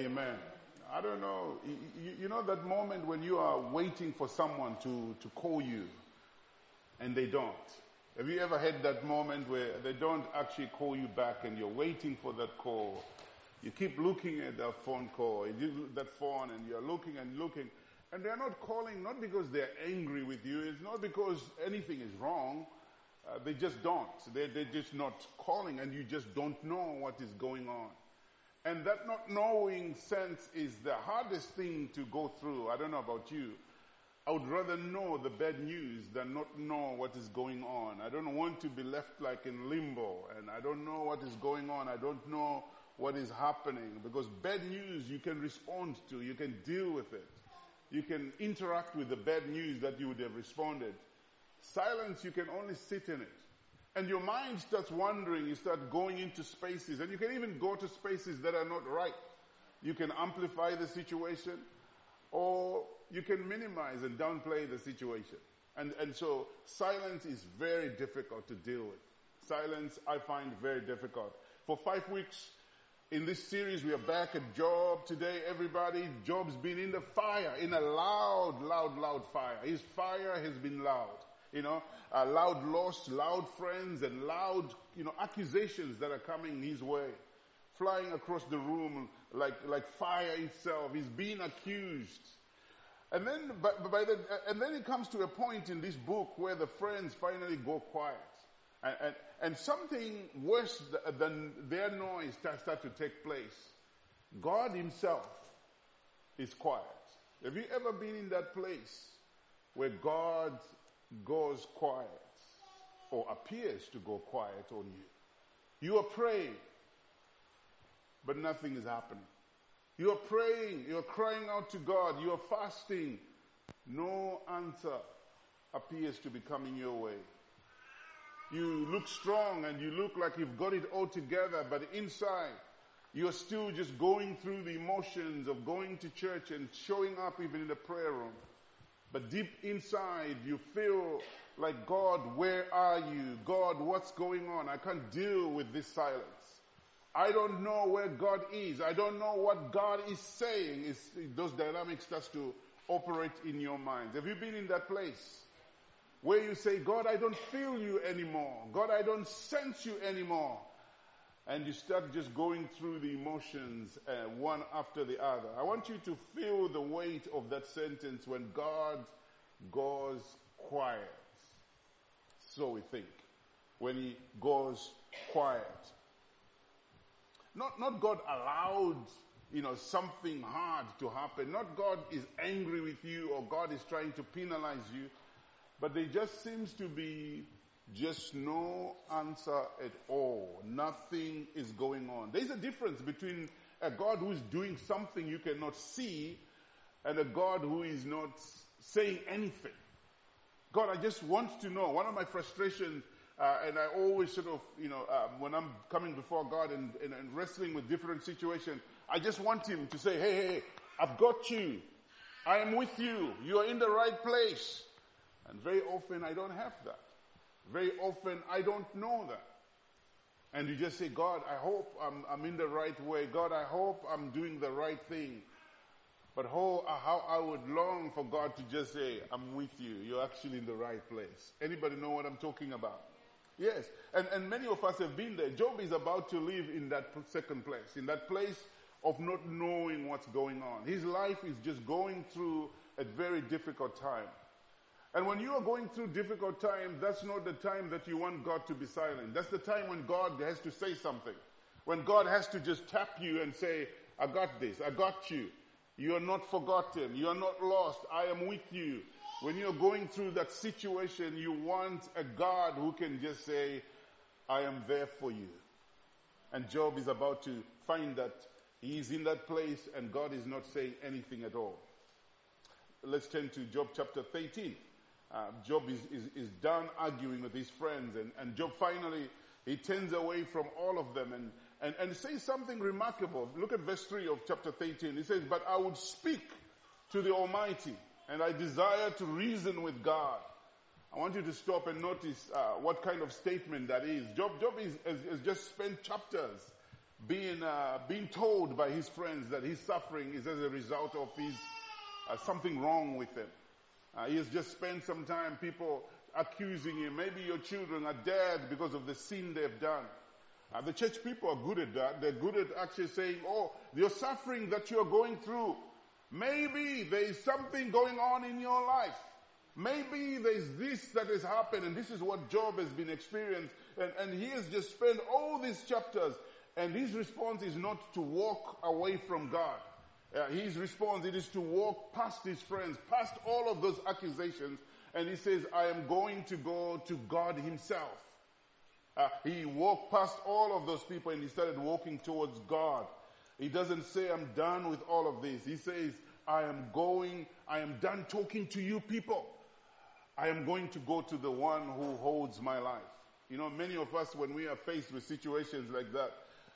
Amen. I don't know. You know that moment when you are waiting for someone to call you and they don't? Have you ever had that moment where they don't actually call you back and you're waiting for that call? You keep looking at that phone call, that phone, and you're looking and looking. And they're not calling, not because they're angry with you. It's not because anything is wrong. They just don't. They're just not calling, and you just don't know what is going on. And that not knowing sense is the hardest thing to go through. I don't know about you. I would rather know the bad news than not know what is going on. I don't want to be left like in limbo, and I don't know what is going on. I don't know what is happening, because bad news you can respond to, you can deal with it. You can interact with the bad news that you would have responded. Silence, you can only sit in it. And your mind starts wandering, you start going into spaces, and you can even go to spaces that are not right. You can amplify the situation, or you can minimize and downplay the situation. And so silence is very difficult to deal with. Silence, I find very difficult. For 5 weeks in this series, we are back at Job today, everybody. Job's been in the fire, in a loud fire. His fire has been loud. Loud loss, loud friends, and loud, accusations that are coming his way. Flying across the room like fire itself. He's being accused. And then, and then it comes to a point in this book where the friends finally go quiet. And something worse than their noise starts to take place. God himself is quiet. Have you ever been in that place where God goes quiet or appears to go quiet on you? You are praying, but nothing is happening. You are praying, you are crying out to God, you are fasting. No answer appears to be coming your way. You look strong and you look like you've got it all together, but inside you're still just going through the emotions of going to church and showing up even in the prayer room. But deep inside you feel like, God, where are you? God, what's going on? I can't deal with this silence. I don't know where God is. I don't know what God is saying. Those dynamics start to operate in your minds. Have you been in that place where you say, God, I don't feel you anymore. God, I don't sense you anymore. And you start just going through the emotions one after the other. I want you to feel the weight of that sentence, when God goes quiet. So we think. When he goes quiet. Not God allowed, something hard to happen. Not God is angry with you or God is trying to penalize you. But there just seems to be just no answer at all. Nothing is going on. There's a difference between a God who is doing something you cannot see and a God who is not saying anything. God, I just want to know. One of my frustrations, and I always sort of, when I'm coming before God and wrestling with different situations, I just want him to say, hey, I've got you. I am with you. You are in the right place. And very often I don't have that. Very often I don't know that. And you just say, God, I hope I'm in the right way. God, I hope I'm doing the right thing. But how I would long for God to just say, I'm with you. You're actually in the right place. Anybody know what I'm talking about? Yes. And many of us have been there. Job is about to live in that second place, in that place of not knowing what's going on. His life is just going through a very difficult time. And when you are going through difficult times, that's not the time that you want God to be silent. That's the time when God has to say something. When God has to just tap you and say, I got this, I got you. You are not forgotten. You are not lost. I am with you. When you're going through that situation, you want a God who can just say, I am there for you. And Job is about to find that he is in that place and God is not saying anything at all. Let's turn to Job chapter 13. Job is done arguing with his friends, and Job finally, he turns away from all of them and says something remarkable. Look at verse 3 of chapter 13. He says, but I would speak to the Almighty, and I desire to reason with God. I want you to stop and notice what kind of statement that is. Job has just spent chapters being told by his friends that his suffering is as a result of his something wrong with him. He has just spent some time, people accusing him. Maybe your children are dead because of the sin they've done. The church people are good at that. They're good at actually saying, oh, your suffering that you're going through, maybe there is something going on in your life. Maybe there's this that has happened, and this is what Job has been experienced. And he has just spent all these chapters, and his response is not to walk away from God. His response, it is to walk past his friends, past all of those accusations, and he says, I am going to go to God himself. He walked past all of those people and he started walking towards God. He doesn't say, I'm done with all of this. He says, I am done talking to you people. I am going to go to the one who holds my life. You know, many of us, when we are faced with situations like that,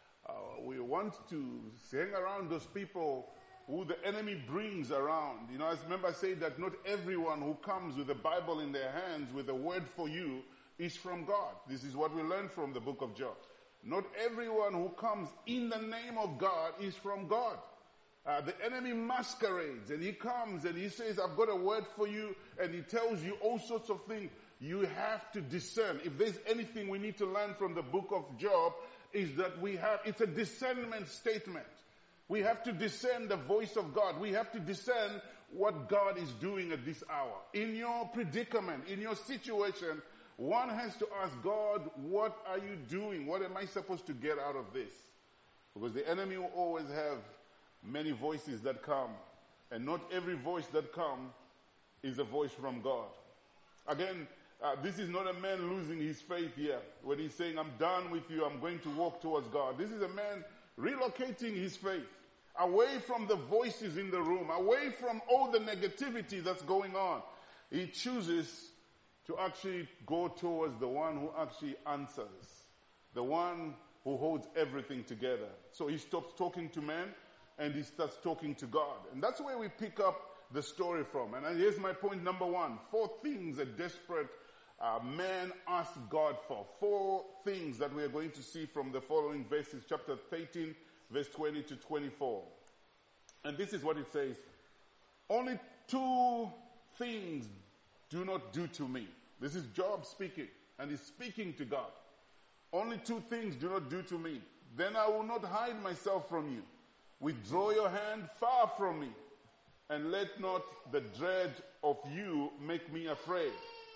we want to hang around those people who the enemy brings around. You know, I remember I said that not everyone who comes with the Bible in their hands with a word for you is from God. This is what we learn from the book of Job. Not everyone who comes in the name of God is from God. The enemy masquerades and he comes and he says, I've got a word for you, and he tells you all sorts of things. You have to discern. If there's anything we need to learn from the book of Job, is that it's a discernment statement. We have to discern the voice of God. We have to discern what God is doing at this hour. In your predicament, in your situation, one has to ask God, what are you doing? What am I supposed to get out of this? Because the enemy will always have many voices that come, and not every voice that comes is a voice from God. Again, this is not a man losing his faith here, when he's saying, I'm done with you, I'm going to walk towards God. This is a man relocating his faith away from the voices in the room, away from all the negativity that's going on. He chooses to actually go towards the one who actually answers, the one who holds everything together. So he stops talking to men and he starts talking to God. And that's where we pick up the story from. And here's my point number 1. 4 things a desperate man asked God for. 4 things that we are going to see from the following verses, chapter 13, verse 20 to 24. And this is what it says. Only 2 things do not do to me. This is Job speaking, and he's speaking to God. Only 2 things do not do to me. Then I will not hide myself from you. Withdraw your hand far from me, and let not the dread of you make me afraid.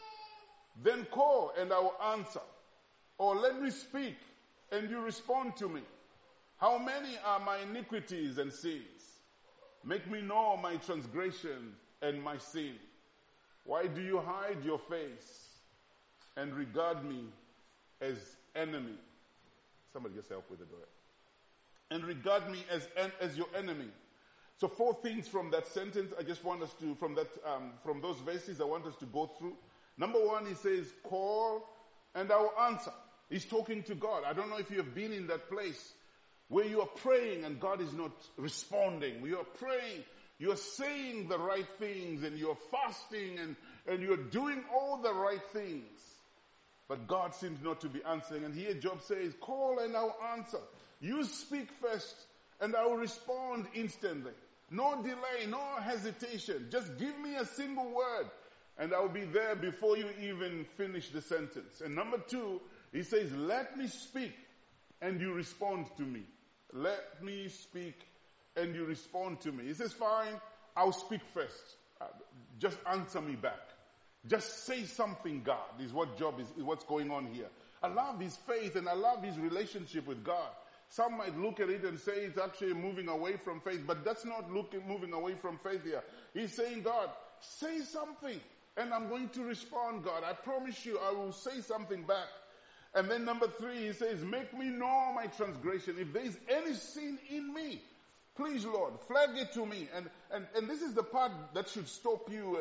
Then call, and I will answer. Or let me speak, and you respond to me. How many are my iniquities and sins? Make me know my transgression and my sin. Why do you hide your face and regard me as enemy? Somebody just help with the door. And regard me as your enemy. So 4 things from that sentence. I just want us to, from those verses, I want us to go through. Number 1, he says, call and I will answer. He's talking to God. I don't know if you have been in that place where you are praying and God is not responding. You are praying, you are saying the right things, and you are fasting, and you are doing all the right things. But God seems not to be answering. And here Job says, call and I will answer. You speak first and I will respond instantly. No delay, no hesitation. Just give me a single word and I will be there before you even finish the sentence. And number 2, he says, let me speak and you respond to me. Let me speak and you respond to me. He says, fine, I'll speak first. Just answer me back. Just say something, God, is what Job is what's going on here. I love his faith and I love his relationship with God. Some might look at it and say it's actually moving away from faith, but that's not moving away from faith here. He's saying, God, say something and I'm going to respond, God. I promise you I will say something back. And then number 3, he says, make me know my transgression. If there is any sin in me, please, Lord, flag it to me. And this is the part that should stop you,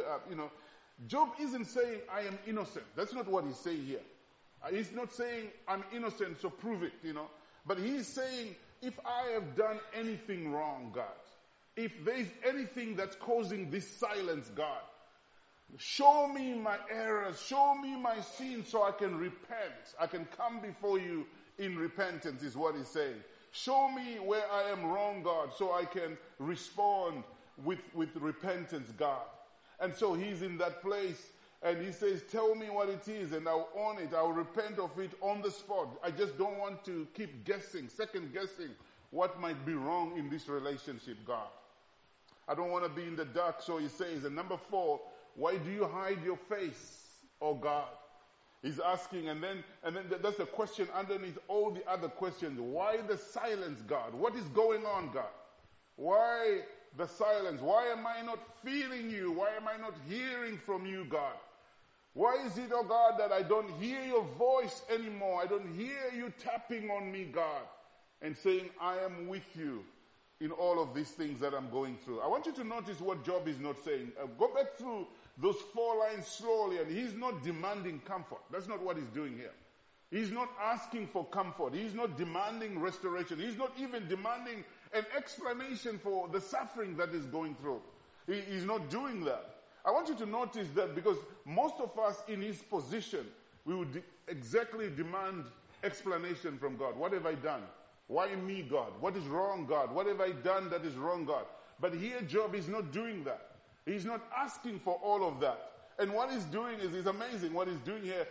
Job isn't saying, I am innocent. That's not what he's saying here. He's not saying, I'm innocent, so prove it, But he's saying, if I have done anything wrong, God, if there's anything that's causing this silence, God, show me my errors, show me my sins so I can repent. I can come before you in repentance is what he's saying. Show me where I am wrong, God, so I can respond with repentance, God. And so he's in that place and he says, tell me what it is and I'll own it. I'll repent of it on the spot. I just don't want to keep guessing, second guessing what might be wrong in this relationship, God. I don't want to be in the dark, so he says. And number 4, why do you hide your face, oh God? He's asking, and then that's the question underneath all the other questions. Why the silence, God? What is going on, God? Why the silence? Why am I not feeling you? Why am I not hearing from you, God? Why is it, oh God, that I don't hear your voice anymore? I don't hear you tapping on me, God, and saying, I am with you in all of these things that I'm going through. I want you to notice what Job is not saying. Go back through those 4 lines slowly, and he's not demanding comfort. That's not what he's doing here. He's not asking for comfort. He's not demanding restoration. He's not even demanding an explanation for the suffering that he's going through. He's not doing that. I want you to notice that because most of us in his position, we would exactly demand explanation from God. What have I done? Why me, God? What is wrong, God? What have I done that is wrong, God? But here Job is not doing that. He's not asking for all of that. And what he's doing is amazing. What he's doing here,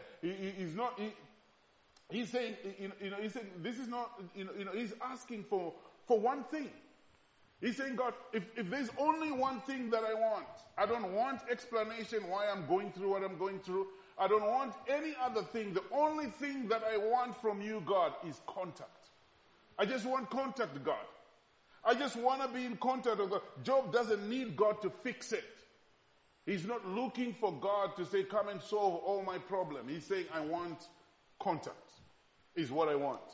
he's saying, he's saying, this is not, he's asking for one thing. He's saying, God, if there's only one thing that I don't want explanation why I'm going through what I'm going through. I don't want any other thing. The only thing that I want from you, God, is contact. I just want contact, God. I just want to be in contact with God. Job doesn't need God to fix it. He's not looking for God to say, come and solve all my problems. He's saying, I want contact, is what I want.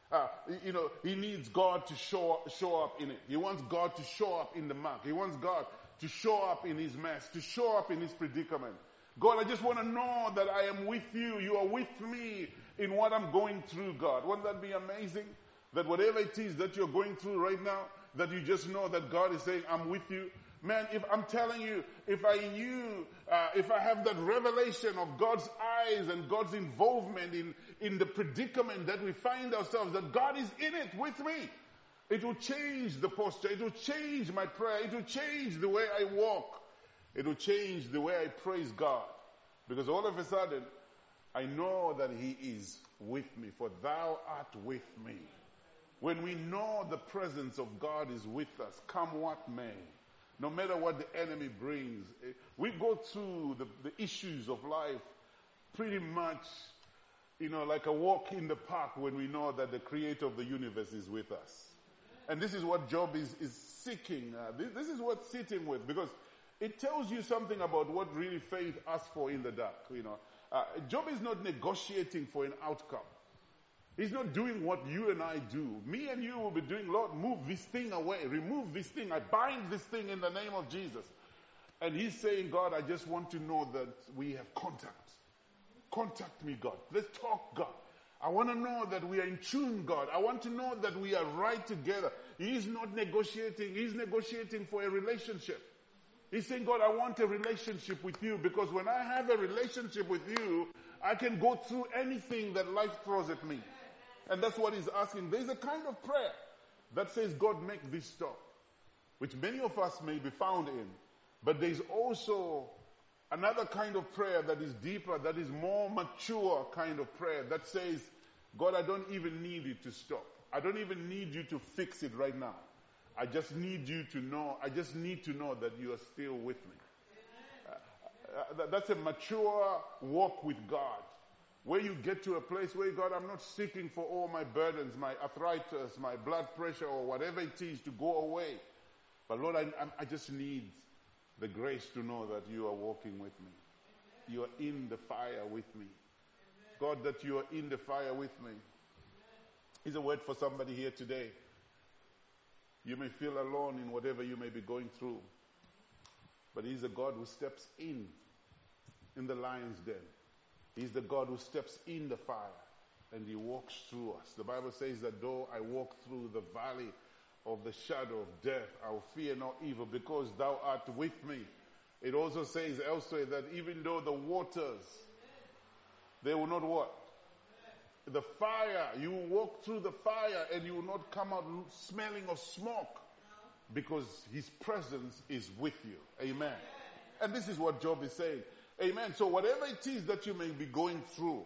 He needs God to show up in it. He wants God to show up in the muck. He wants God to show up in his mess, to show up in his predicament. God, I just want to know that I am with you. You are with me in what I'm going through, God. Wouldn't that be amazing? That whatever it is that you're going through right now, that you just know that God is saying, I'm with you. Man, if I'm telling you, if I knew, if I have that revelation of God's eyes and God's involvement in the predicament that we find ourselves, that God is in it with me, it will change the posture. It will change my prayer. It will change the way I walk. It will change the way I praise God. Because all of a sudden, I know that he is with me, for thou art with me. When we know the presence of God is with us, come what may, no matter what the enemy brings, we go through the issues of life pretty much, like a walk in the park when we know that the creator of the universe is with us. And this is what Job is seeking. This is what's sitting with, because it tells you something about what really faith asks for in the dark. Job is not negotiating for an outcome. He's not doing what you and I do. Me and you will be doing, Lord, move this thing away. Remove this thing. I bind this thing in the name of Jesus. And he's saying, God, I just want to know that we have contact. Contact me, God. Let's talk, God. I want to know that we are in tune, God. I want to know that we are right together. He's not negotiating. He's negotiating for a relationship. He's saying, God, I want a relationship with you, because when I have a relationship with you, I can go through anything that life throws at me. And that's what he's asking. There's a kind of prayer that says, God, make this stop, which many of us may be found in. But there's also another kind of prayer that is deeper, that is more mature kind of prayer that says, God, I don't even need it to stop. I don't even need you to fix it right now. I just need you to know, I just need to know that you are still with me. That's a mature walk with God, where you get to a place where, God, I'm not seeking for all my burdens, my arthritis, my blood pressure, or whatever it is to go away. But Lord, I just need the grace to know that you are walking with me. You are in the fire with me. God, that you are in the fire with me. Here's a word for somebody here today. You may feel alone in whatever you may be going through, but he's a God who steps in the lion's den. He's the God who steps in the fire and he walks through us. The Bible says that though I walk through the valley of the shadow of death, I will fear no evil, because thou art with me. It also says elsewhere that even though the waters, they will not what? the fire. You will walk through the fire and you will not come out smelling of smoke because his presence is with you. Amen. And this is what Job is saying. Amen. So whatever it is that you may be going through,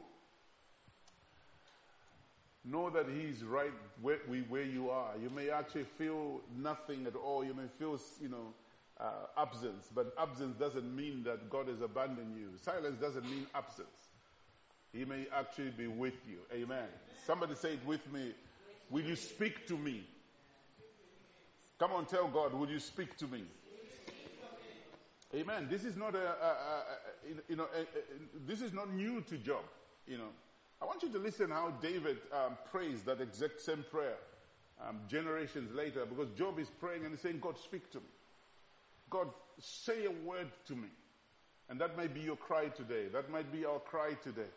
know that he's right where you are. You may actually feel nothing at all. You may feel, absence. But absence doesn't mean that God has abandoned you. Silence doesn't mean absence. He may actually be with you. Amen. Somebody say it with me. Will you speak to me? Come on, tell God, will you speak to me? Amen. This is not this is not new to Job. I want you to listen how David prays that exact same prayer generations later, because Job is praying and he's saying, God, speak to me. God, say a word to me. And that might be your cry today. That might be our cry today.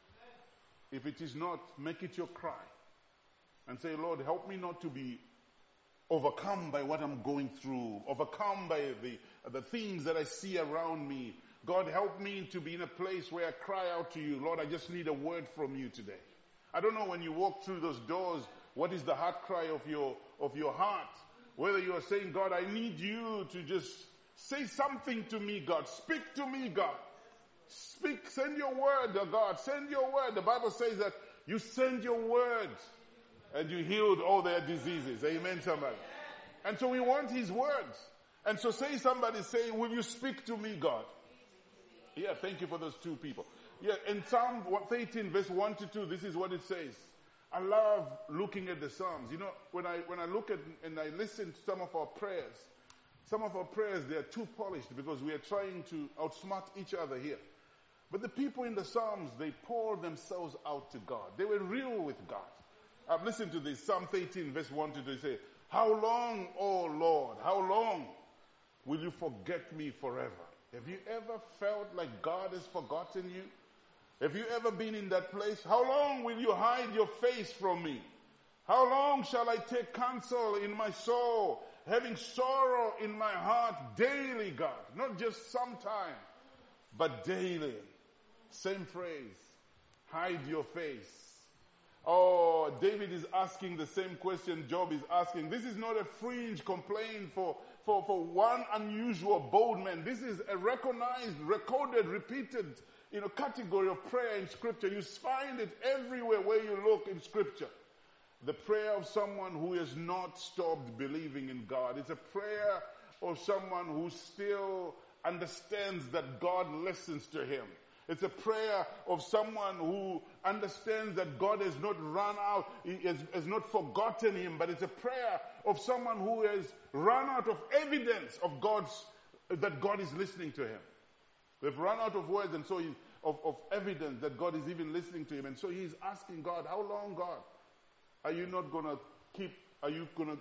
If it is not, make it your cry. And say, Lord, help me not to be overcome by what I'm going through, overcome by the things that I see around me. God, help me to be in a place where I cry out to you. Lord, I just need a word from you today. I don't know when you walk through those doors, what is the heart cry of your heart? Whether you are saying, God, I need you to just say something to me, God. Speak to me, God. Speak, send your word, oh God. Send your word. The Bible says that you send your word and you healed all their diseases. Amen, somebody. And so we want his words. And so somebody say, will you speak to me, God? Yeah, thank you for those two people. Yeah, in Psalm 18, verse 1 to 2, this is what it says. I love looking at the Psalms. When I look at and I listen to some of our prayers, they are too polished because we are trying to outsmart each other here. But the people in the Psalms, they pour themselves out to God. They were real with God. Listen to this. Psalm 18, verse 1 to 2, say, how long, O Lord, how long will you forget me forever? Have you ever felt like God has forgotten you? Have you ever been in that place? How long will you hide your face from me? How long shall I take counsel in my soul, having sorrow in my heart daily, God? Not just sometime, but daily. Same phrase. Hide your face. Oh, David is asking the same question Job is asking. This is not a fringe complaint for one unusual bold man. This is a recognized, recorded, repeated, category of prayer in Scripture. You find it everywhere where you look in Scripture. The prayer of someone who has not stopped believing in God. It's a prayer of someone who still understands that God listens to him. It's a prayer of someone who understands that God has not run out, has not forgotten him, but it's a prayer of someone who has run out of evidence of that God is listening to him. They've run out of words and so of evidence that God is even listening to him. And so he's asking God, how long, God? Are you not gonna when you gonna,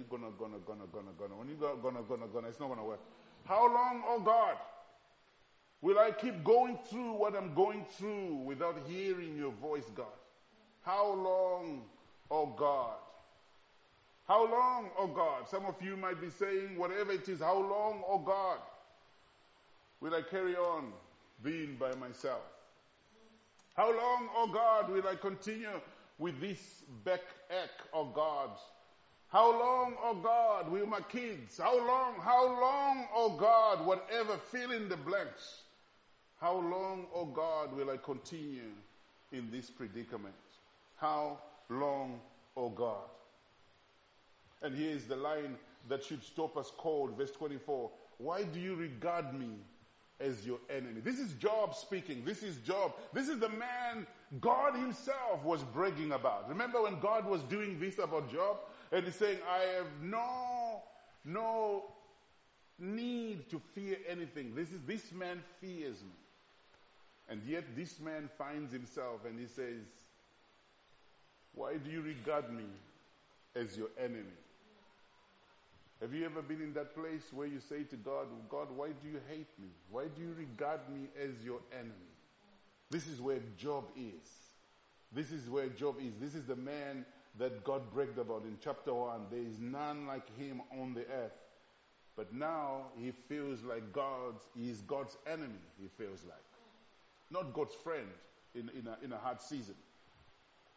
it's not gonna work. How long, oh God? Will I keep going through what I'm going through without hearing your voice, God? How long, oh God? How long, oh God? Some of you might be saying, whatever it is, how long, oh God, will I carry on being by myself? How long, oh God, will I continue with this backache, oh God? How long, oh God, will my kids? How long, oh God, whatever, fill in the blanks. How long, oh God, will I continue in this predicament? How long, oh God? And here is the line that should stop us cold, verse 24. Why do you regard me as your enemy? This is Job speaking. This is Job. This is the man God himself was bragging about. Remember when God was doing this about Job? And he's saying, I have no need to fear anything. This man fears me. And yet this man finds himself and he says, why do you regard me as your enemy? Have you ever been in that place where you say to God, God, why do you hate me? Why do you regard me as your enemy? This is where Job is. This is where Job is. This is the man that God bragged about in chapter 1. There is none like him on the earth. But now he feels like he is God's enemy, he feels like. Not God's friend in a hard season.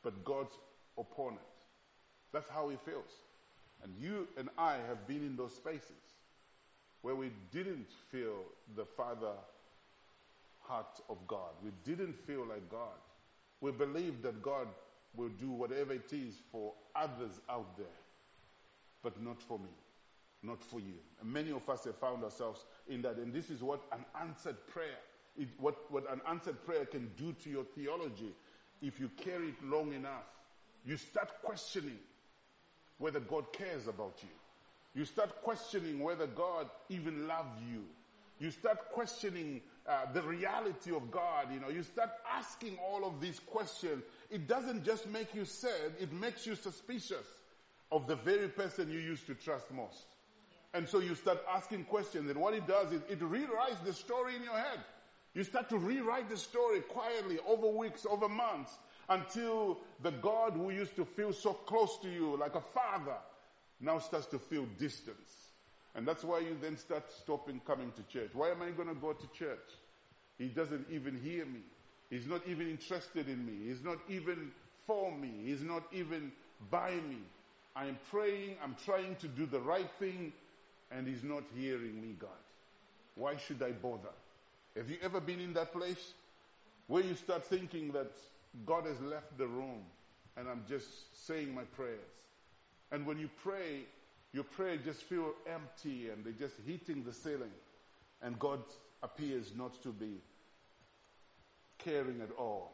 but God's opponent. That's how he feels. And you and I have been in those spaces where we didn't feel the Father heart of God. We didn't feel like God. We believed that God will do whatever it is for others out there, but not for me, not for you. And many of us have found ourselves in that. And this is what an answered prayer, what an answered prayer can do to your theology if you carry it long enough. You start questioning whether God cares about you. You start questioning whether God even loves you. You start questioning the reality of God. You start asking all of these questions. It doesn't just make you sad, it makes you suspicious of the very person you used to trust most. And so you start asking questions, and what it does is it rewrites the story in your head. You start to rewrite the story quietly over weeks, over months, until the God who used to feel so close to you, like a father, now starts to feel distance. And that's why you then start stopping coming to church. Why am I going to go to church? He doesn't even hear me. He's not even interested in me. He's not even for me. He's not even by me. I am praying. I'm trying to do the right thing. And he's not hearing me, God. Why should I bother? Have you ever been in that place where you start thinking that God has left the room and I'm just saying my prayers? And when you pray, your prayer just feels empty and they're just hitting the ceiling. And God appears not to be caring at all.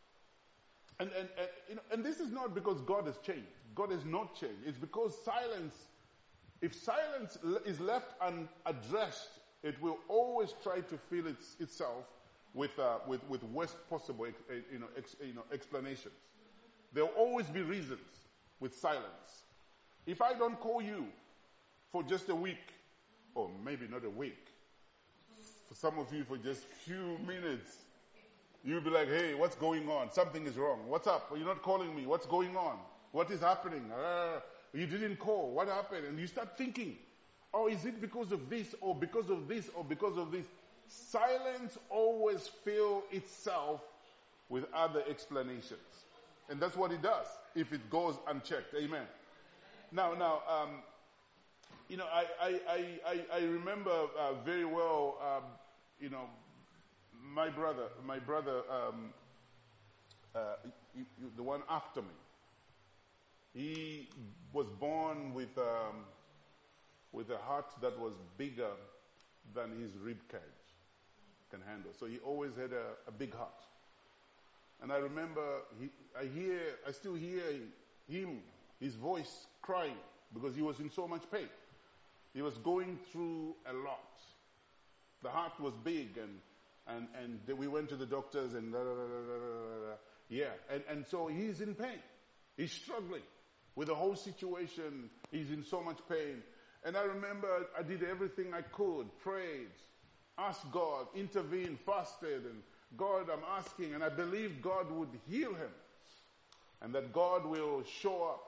And this is not because God has changed. God has not changed. It's because if silence is left unaddressed, it will always try to fill itself with worst possible explanations. There will always be reasons with silence. If I don't call you for just a week, or maybe not a week, for some of you for just few minutes, you'll be like, hey, what's going on? Something is wrong. What's up? You're not calling me. What's going on? What is happening? You didn't call. What happened? And you start thinking, oh, is it because of this, or because of this, or because of this? Silence always fills itself with other explanations. And that's what it does if it goes unchecked. Amen. Now, I remember very well, my brother, the one after me. He was born with a heart that was bigger than his rib cage can handle. So he always had a big heart. And I remember, I still hear him, his voice crying because he was in so much pain. He was going through a lot. The heart was big, and we went to the doctors and and so he's in pain. He's struggling with the whole situation. He's in so much pain. And I remember I did everything I could, prayed, asked God, intervened, fasted, and God, I'm asking, and I believe God would heal him and that God will show up.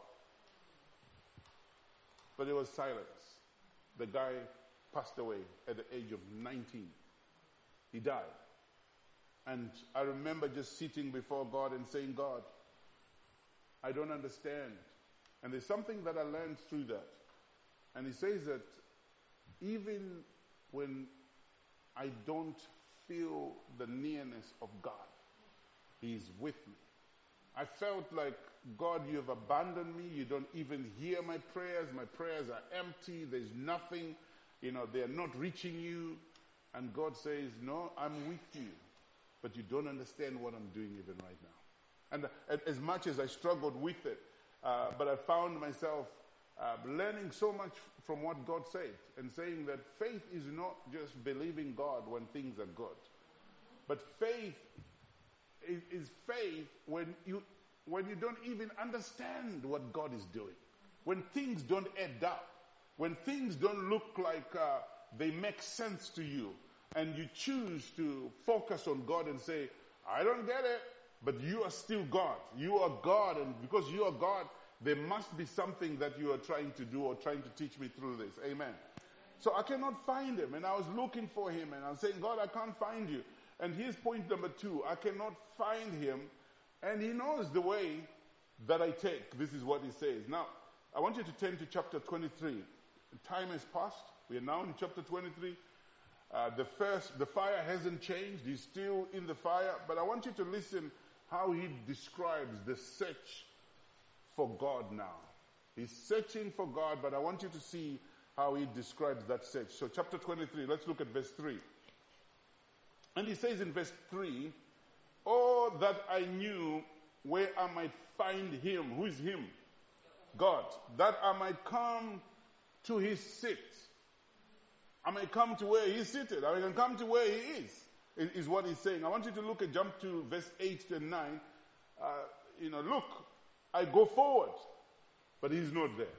But there was silence. The guy passed away at the age of 19. He died. And I remember just sitting before God and saying, God, I don't understand. And there's something that I learned through that. And he says that even when I don't feel the nearness of God, he's with me. I felt like, God, you have abandoned me. You don't even hear my prayers. My prayers are empty. There's nothing. They're not reaching you. And God says, no, I'm with you. But you don't understand what I'm doing even right now. And as much as I struggled with it, but I found myself learning so much from what God said and saying that faith is not just believing God when things are good. But faith is faith when you don't even understand what God is doing. When things don't add up. When things don't look like they make sense to you. And you choose to focus on God and say, I don't get it, but you are still God. You are God, and because you are God, there must be something that you are trying to do or trying to teach me through this. Amen. So I cannot find him, and I was looking for him, and I'm saying, God, I can't find you. And here's point number 2. I cannot find him, and he knows the way that I take. This is what he says. Now, I want you to turn to chapter 23. Time has passed. We are now in chapter 23. The fire hasn't changed. He's still in the fire. But I want you to listen how he describes the search for God now. He's searching for God, but I want you to see how he describes that search. So chapter 23, let's look at verse 3. And he says in verse 3, "Oh, that I knew where I might find him." Who is him? God. "That I might come to his seat." I might come to where he's seated. I can come to where he is what he's saying. I want you to jump to verse 8 and 9. Look, I go forward, but he's not there.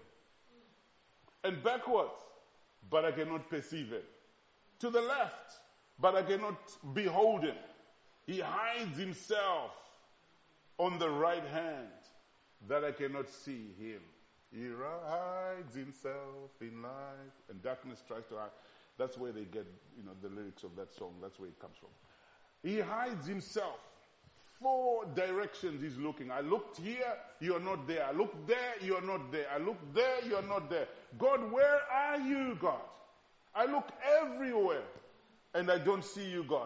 And backwards, but I cannot perceive him. To the left, but I cannot behold him. He hides himself on the right hand, that I cannot see him. He hides himself in light, and darkness tries to hide. That's where they get, the lyrics of that song. That's where it comes from. He hides himself. 4 directions he's looking. I looked here, you are not there. I looked there, you are not there. I looked there, you are not there. God, where are you, God? I look everywhere, and I don't see you, God.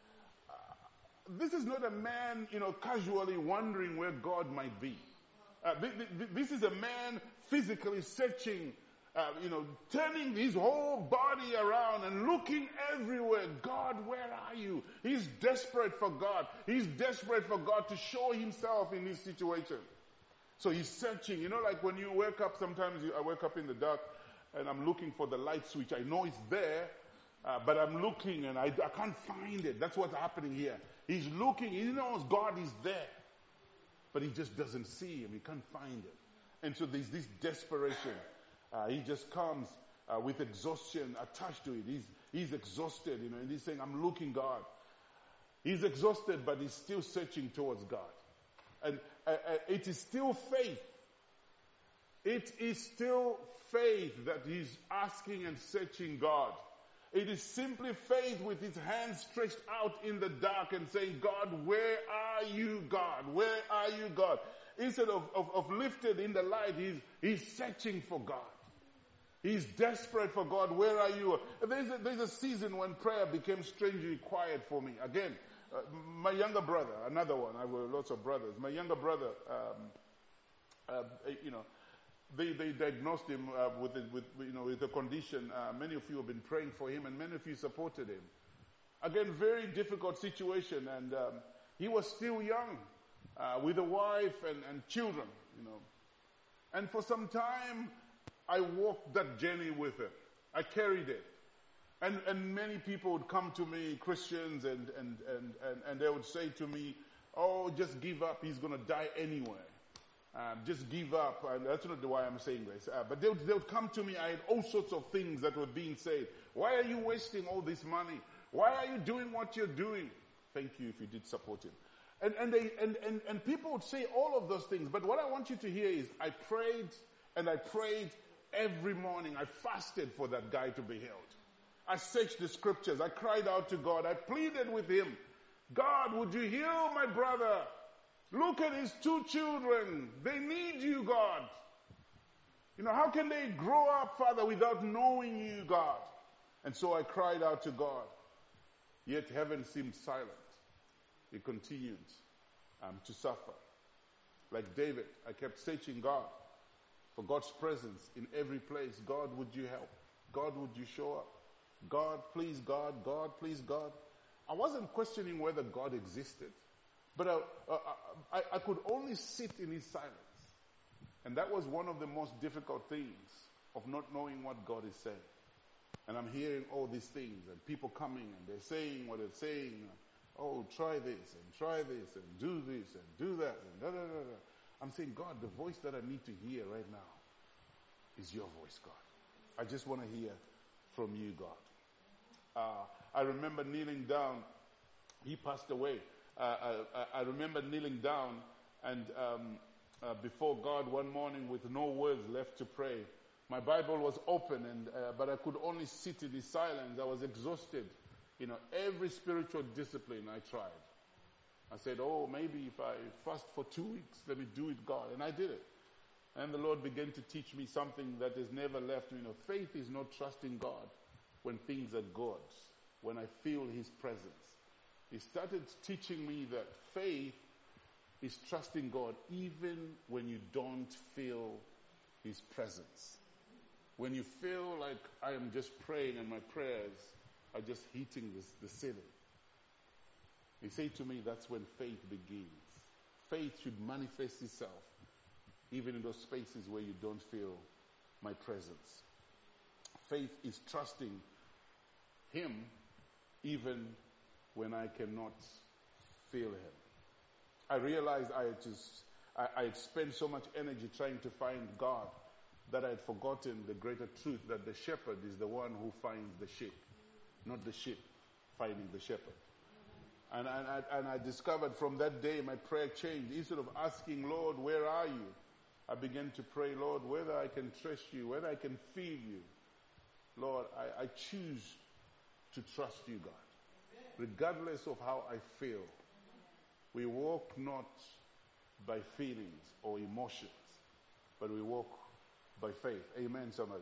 This is not a man, casually wondering where God might be. This is a man physically searching, turning his whole body around and looking everywhere. God, where are you? He's desperate for God. He's desperate for God to show himself in this situation. So he's searching. Like when you wake up, sometimes I wake up in the dark and I'm looking for the light switch. I know it's there, but I'm looking and I can't find it. That's what's happening here. He's looking. He knows God is there, but he just doesn't see him. He can't find it. And so there's this desperation. He just comes with exhaustion attached to it. He's exhausted, and he's saying, "I'm looking, God." He's exhausted, but he's still searching towards God. And it is still faith. It is still faith that he's asking and searching God. It is simply faith with his hands stretched out in the dark and saying, "God, where are you, God? Where are you, God?" Instead of lifted in the light, he's searching for God. He's desperate for God. Where are you? There's a season when prayer became strangely quiet for me. Again, my younger brother, another one. I have lots of brothers. My younger brother, they diagnosed him with a condition. Many of you have been praying for him, and many of you supported him. Again, very difficult situation, and he was still young, with a wife and children. And for some time, I walked that journey with him. I carried it. And many people would come to me, Christians, and they would say to me, "Oh, just give up. He's going to die anyway. Just give up." And that's not why I'm saying this. But they would come to me. I had all sorts of things that were being said. "Why are you wasting all this money? Why are you doing what you're doing?" Thank you if you did support him. And people would say all of those things. But what I want you to hear is I prayed and I prayed every morning. I fasted for that guy to be healed. I searched the scriptures. I cried out to God. I pleaded with him. "God, would you heal my brother? Look at his 2 children. They need you, God. How can they grow up, Father, without knowing you, God?" And so I cried out to God. Yet heaven seemed silent. He continued to suffer. Like David, I kept searching God for God's presence in every place. "God, would you help? God, would you show up? God, please, God. God, please, God." I wasn't questioning whether God existed, but I could only sit in his silence. And that was one of the most difficult things of not knowing what God is saying. And I'm hearing all these things and people coming and they're saying what they're saying. "Oh, try this and try this and do this and do that and da da da da." I'm saying, "God, the voice that I need to hear right now is your voice, God. I just want to hear from you, God." I remember kneeling down. He passed away. I remember kneeling down and before God one morning with no words left to pray. My Bible was open, but I could only sit in the silence. I was exhausted. Every spiritual discipline I tried. I said, oh, maybe if I fast for 2 weeks, let me do it, God. And I did it. And the Lord began to teach me something that has never left me. Faith is not trusting God when things are good, when I feel His presence. He started teaching me that faith is trusting God even when you don't feel His presence. When you feel like I am just praying and my prayers are just hitting the ceiling. He said to me, that's when faith begins. Faith should manifest itself even in those spaces where you don't feel my presence. Faith is trusting Him even when I cannot feel Him. I realized I had spent so much energy trying to find God that I had forgotten the greater truth that the shepherd is the one who finds the sheep, not the sheep finding the shepherd. And I discovered from that day my prayer changed. Instead of asking, Lord, where are you? I began to pray, Lord, whether I can trust you, whether I can feel you. Lord, I choose to trust you, God. Regardless of how I feel. We walk not by feelings or emotions, but we walk by faith. Amen, somebody.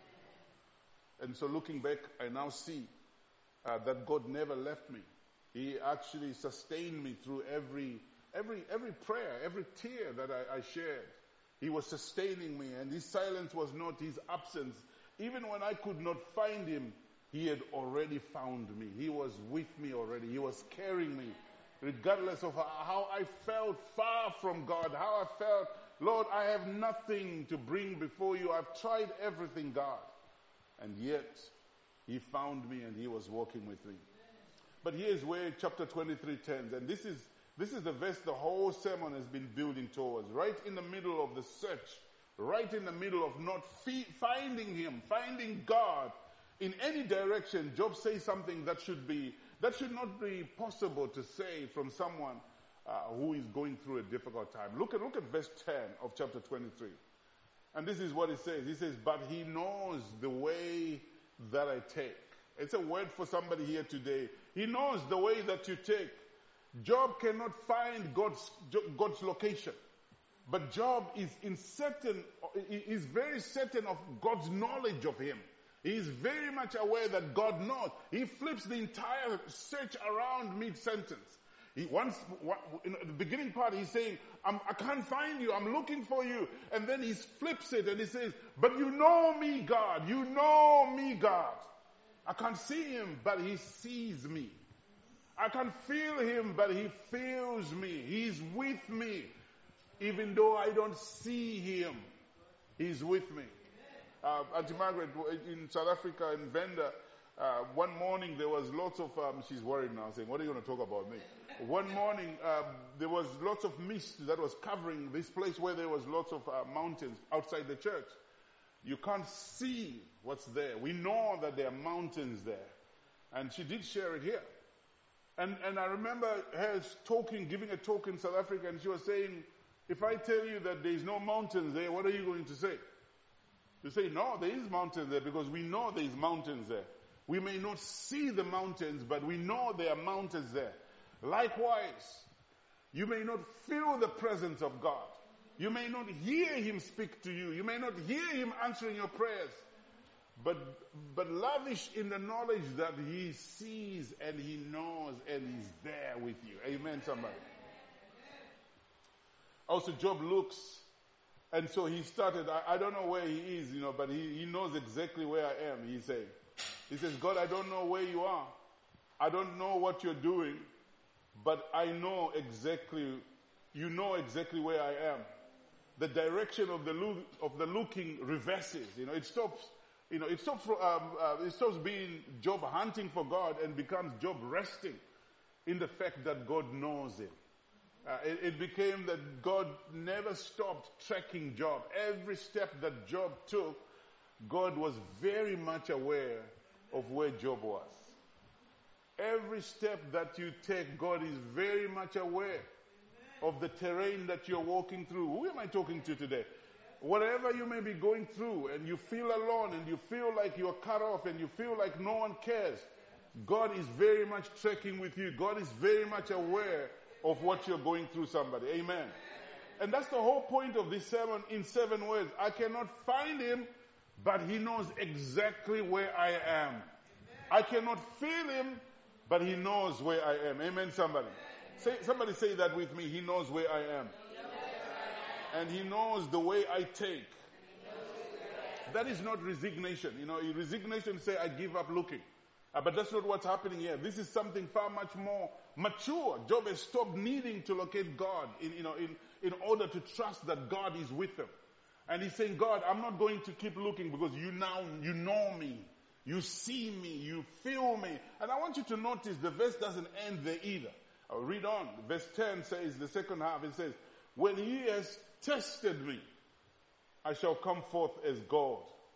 And so looking back, I now see that God never left me. He actually sustained me through every prayer, every tear that I shared. He was sustaining me, and His silence was not His absence. Even when I could not find Him, He had already found me. He was with me already. He was carrying me. Regardless of how I felt far from God, how I felt, Lord, I have nothing to bring before you. I've tried everything, God. And yet, He found me and He was walking with me. But here's where chapter 23 turns. And this is the verse the whole sermon has been building towards. Right in the middle of the search. Right in the middle of not finding Him, finding God in any direction. Job says something that should not be possible to say from someone who is going through a difficult time. Look at verse 10 of chapter 23. And this is what it says. He says, but He knows the way that I take. It's a word for somebody here today. He knows the way that you take. Job cannot find God's location. But Job is very certain of God's knowledge of him. He is very much aware that God knows. He flips the entire search around mid-sentence. In the beginning part, he's saying, I can't find you. I'm looking for you. And then he flips it and he says, but you know me, God. You know me, God. I can't see Him, but He sees me. I can't feel Him, but He feels me. He's with me. Even though I don't see Him, He's with me. Auntie Margaret, in South Africa, in Venda, one morning there was lots of, she's worried now, saying, what are you going to talk about me? One morning, there was lots of mist that was covering this place where there was lots of mountains outside the church. You can't see what's there. We know that there are mountains there. And she did share it here. And I remember her giving a talk in South Africa, and she was saying, if I tell you that there is no mountains there, what are you going to say? You say, no, there is mountains there, because we know there is mountains there. We may not see the mountains, but we know there are mountains there. Likewise, you may not feel the presence of God. You may not hear Him speak to you. You may not hear Him answering your prayers. But lavish in the knowledge that He sees and He knows and He's there with you. Amen, somebody. Also, Job looks, and so he started, I don't know where he is, but he knows exactly where I am, he said. He says, God, I don't know where you are. I don't know what you're doing, but I know exactly, you know exactly where I am. The direction of the looking reverses. It stops. It stops being Job hunting for God and becomes Job resting in the fact that God knows him. It became that God never stopped tracking Job. Every step that Job took, God was very much aware of where Job was. Every step that you take, God is very much aware of the terrain that you're walking through. Who am I talking to today? Whatever you may be going through and you feel alone and you feel like you're cut off and you feel like no one cares, God is very much tracking with you. God is very much aware of what you're going through, somebody. Amen. And that's the whole point of this sermon in 7 words. I cannot find him, but he knows exactly where I am. I cannot feel him, but he knows where I am. Amen, somebody. Somebody say that with me. He knows where I am. And he knows the way I take. That is not resignation. Resignation say, I give up looking. But that's not what's happening here. This is something far much more mature. Job has stopped needing to locate God in order to trust that God is with him. And he's saying, God, I'm not going to keep looking because you know me. You see me. You feel me. And I want you to notice the verse doesn't end there either. I'll read on. Verse 10 says, the second half, it says, when he has tested me, I shall come forth as gold.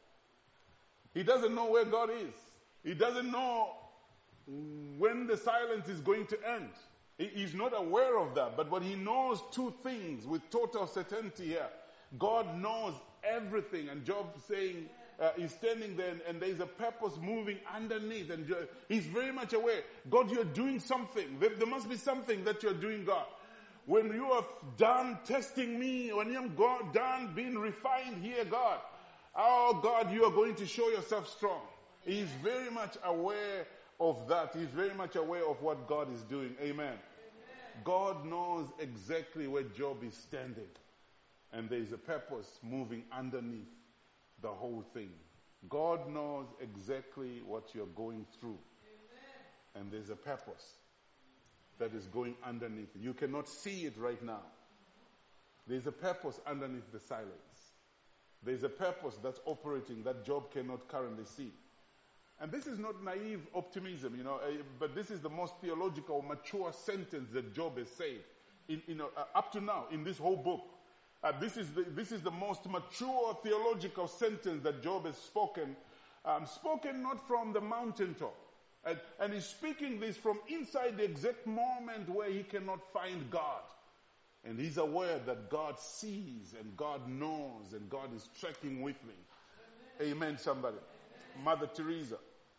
He doesn't know where God is. He doesn't know when the silence is going to end. He's not aware of that. But he knows two things with total certainty here. God knows everything. And Job saying, he's standing there and there's a purpose moving underneath. And he's very much aware. God, you're doing something. There must be something that you're doing, God. When you are done testing me, when you're done being refined here, God, oh God, you are going to show yourself strong. He's very much aware of that. He's very much aware of what God is doing. Amen. God knows exactly where Job is standing. And there is a purpose moving underneath the whole thing. God knows exactly what you're going through. And there's a purpose that is going underneath. You cannot see it right now. There's a purpose underneath the silence. There's a purpose that's operating that Job cannot currently see. And this is not naive optimism, but this is the most theological, mature sentence that Job has said, up to now in this whole book. This is the most mature theological sentence that Job has spoken not from the mountaintop. And he's speaking this from inside the exact moment where he cannot find God. And he's aware that God sees and God knows and God is tracking with me. Amen, somebody. Mother Teresa.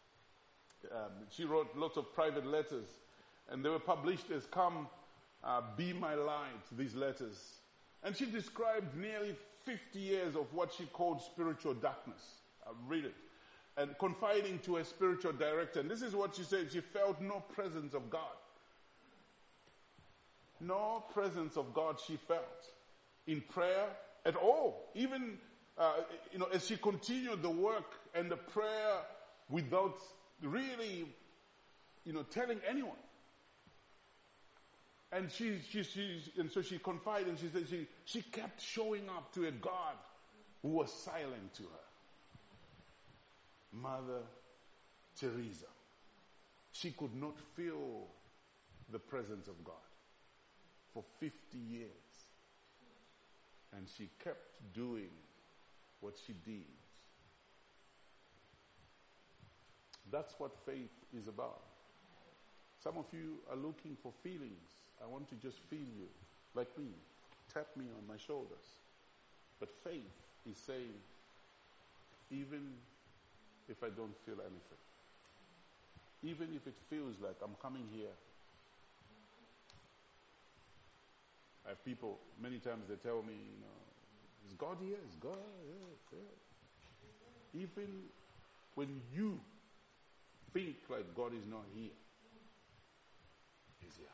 She wrote lots of private letters. And they were published as Come Be My Light, these letters. And she described nearly 50 years of what she called spiritual darkness. I'll read it. And confiding to a spiritual director. And this is what she said. She felt no presence of God. No presence of God she felt in prayer at all. Even, as she continued the work and the prayer without really, telling anyone. And so she confided and she said she kept showing up to a God who was silent to her. Mother Teresa. She could not feel the presence of God for 50 years. And she kept doing what she did. That's what faith is about. Some of you are looking for feelings. I want to just feel you, like me. Tap me on my shoulders. But faith is saying, even if I don't feel anything, even if it feels like I'm coming here. I have people, many times they tell me, is God here? Is God here? Yeah. Even when you think like God is not here, He's here.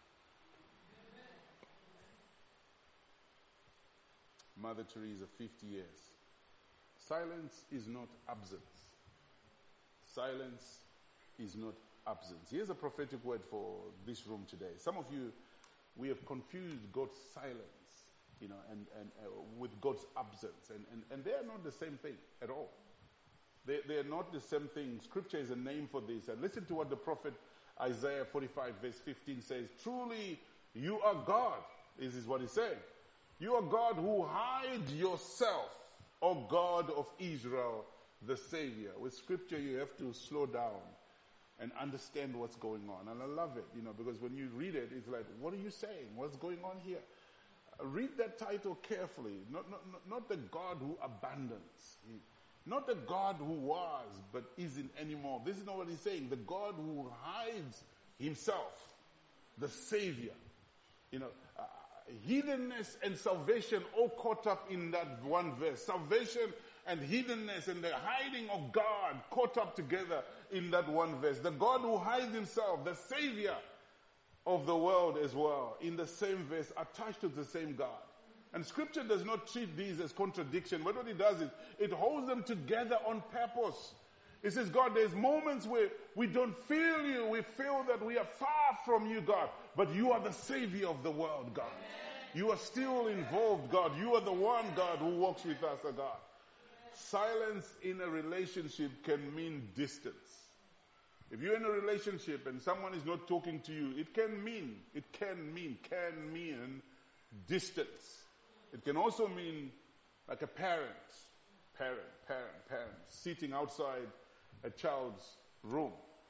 Mother Teresa, 50 years. Silence is not absence. Silence is not absence. Here's a prophetic word for this room today. Some of you, we have confused God's silence, and with God's absence, and they are not the same thing at all. They are not the same thing. Scripture is a name for this. And listen to what the prophet Isaiah 45 verse 15 says. Truly, you are God. This is what he said. You are God who hide yourself, O God of Israel, the Savior. With Scripture, you have to slow down and understand what's going on. And I love it, because when you read it, it's like, what are you saying? What's going on here? Read that title carefully. Not the God who abandons. Not the God who was, but isn't anymore. This is not what he's saying. The God who hides himself. The Savior. You know, heathenness and salvation all caught up in that one verse. Salvation and heathenness and the hiding of God caught up together in that one verse. The God who hides himself, the Savior of the world as well, in the same verse, attached to the same God. And Scripture does not treat these as contradiction, but what it does is it holds them together on purpose. It says, God, there's moments where we don't feel you. We feel that we are far from you, God. But you are the Savior of the world, God. You are still involved, God. You are the one, God, who walks with us, God. Silence in a relationship can mean distance. If you're in a relationship and someone is not talking to you, it can mean distance. It can also mean like a parent sitting outside a child's room,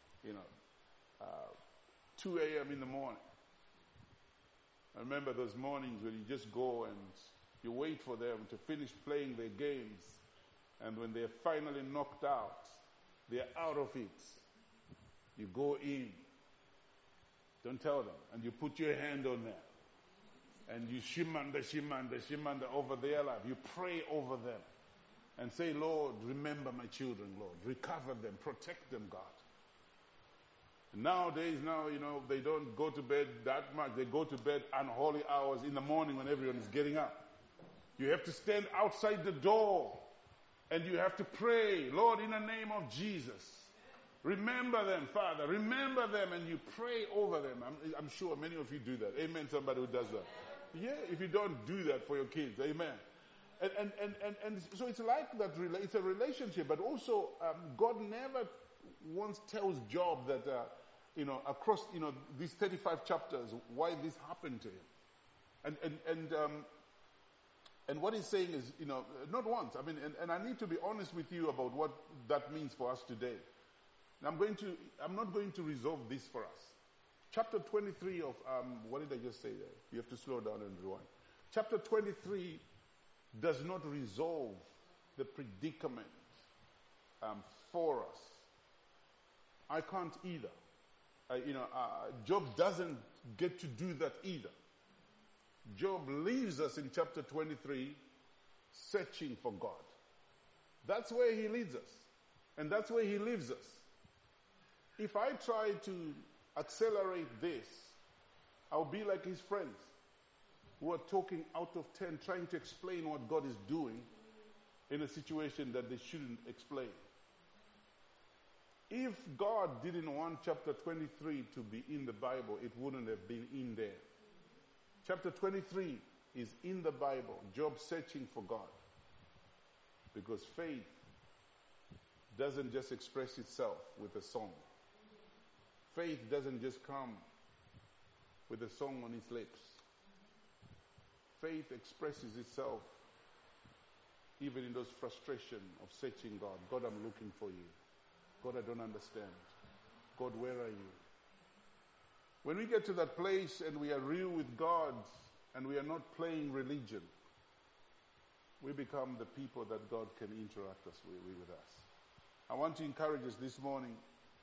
2 a.m. in the morning. I remember those mornings when you just go and you wait for them to finish playing their games, and when they're finally knocked out, they're out of it. You go in, don't tell them, and you put your hand on them, and you shimanda over their life. You pray over them and say, Lord, remember my children, Lord. Recover them, protect them, God. Nowadays, they don't go to bed that much. They go to bed unholy hours in the morning when everyone is getting up. You have to stand outside the door and you have to pray, Lord, in the name of Jesus. Remember them, Father. Remember them, and you pray over them. I'm sure many of you do that. Amen, somebody who does that. Yeah, if you don't do that for your kids, amen. And so it's like that, it's a relationship, but also God never once tells Job that, across, these 35 chapters, why this happened to him. And what he's saying is, not once, and I need to be honest with you about what that means for us today. And I'm not going to resolve this for us. Chapter 23 of, what did I just say there? You have to slow down and rewind. Chapter 23 does not resolve the predicament for us. I can't either. Job doesn't get to do that either. Job leaves us in chapter 23 searching for God. That's where he leads us. And that's where he leaves us. If I try to accelerate this, I'll be like his friends who are talking out of 10, trying to explain what God is doing in a situation that they shouldn't explain. If God didn't want chapter 23 to be in the Bible, it wouldn't have been in there. Chapter 23 is in the Bible, Job searching for God. Because faith doesn't just express itself with a song. Faith doesn't just come with a song on its lips. Faith expresses itself even in those frustration of searching God. God, I'm looking for you. God, I don't understand. God, where are you? When we get to that place and we are real with God and we are not playing religion, we become the people that God can interact with us. I want to encourage us this morning.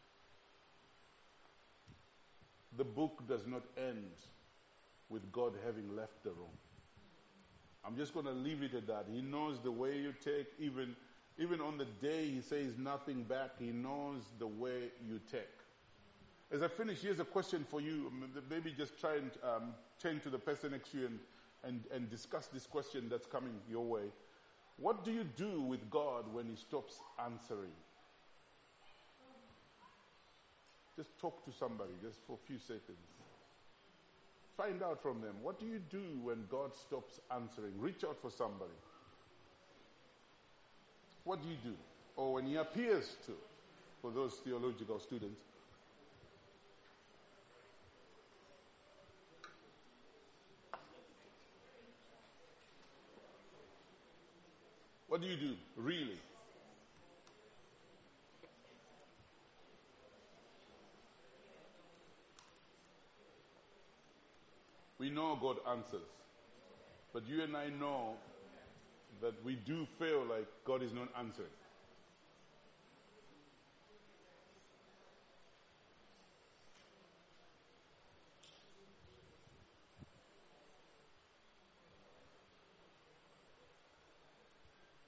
The book does not end with God having left the room. I'm just going to leave it at that. He knows the way you take, even on the day he says nothing back, he knows the way you take. As I finish, here's a question for you. Maybe just try and turn to the person next to you and discuss this question that's coming your way. What do you do with God when he stops answering? Just talk to somebody just for a few seconds. Find out from them. What do you do when God stops answering? Reach out for somebody. What do you do? Or when he appears to, for those theological students. What do you do, really? We know God answers. But you and I know that we do feel like God is not answering.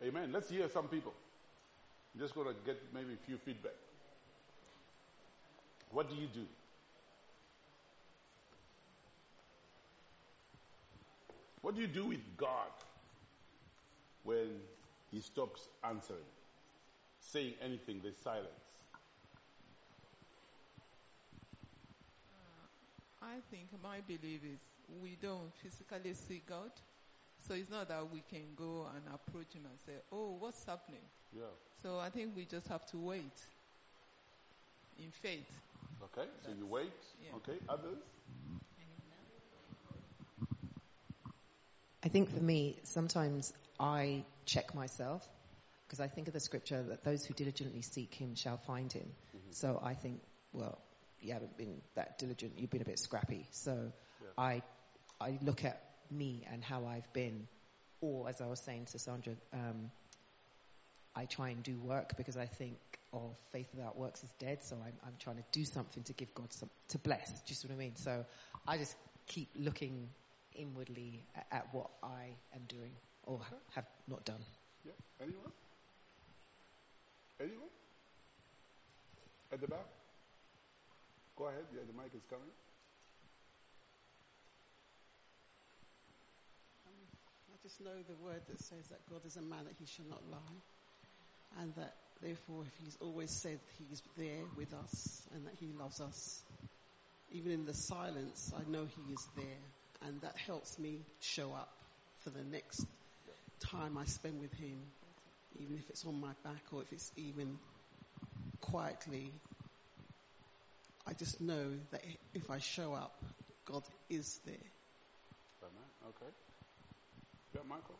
Amen. Let's hear some people. I'm just going to get maybe a few feedback. What do you do? What do you do with God when he stops answering, saying anything, there's silence? I think my belief is we don't physically see God. So it's not that we can go and approach him and say, oh, what's happening? Yeah. So I think we just have to wait in faith. Okay, so you wait. Yeah. Okay, others? I think for me, sometimes I check myself because I think of the scripture that those who diligently seek him shall find him. Mm-hmm. So I think, well, you haven't been that diligent, you've been a bit scrappy. So yeah. I look at me and how I've been, or as I was saying to Sandra, I try and do work because I think of faith without works is dead. So I'm trying to do something to give God to bless. Do you see what I mean? So I just keep looking inwardly at what I am doing or have not done. Yeah. Anyone? Anyone? At the back? Go ahead. Yeah, the mic is coming. I just know the word that says that God is a man that he shall not lie, and that therefore if he's always said he's there with us and that he loves us, even in the silence, I know he is there, and that helps me show up for the next time I spend with him, even if it's on my back or if it's even quietly. I just know that if I show up, God is there. Amen. Okay. Yeah, Michael.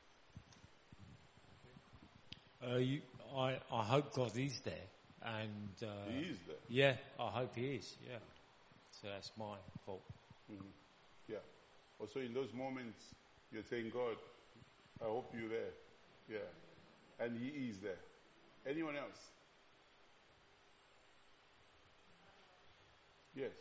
I hope God is there, and he is there. Yeah, I hope he is. Yeah, so that's my fault. Mm-hmm. Yeah. Also, in those moments, you're saying, God, I hope you're there. Yeah, and he is there. Anyone else? Yes.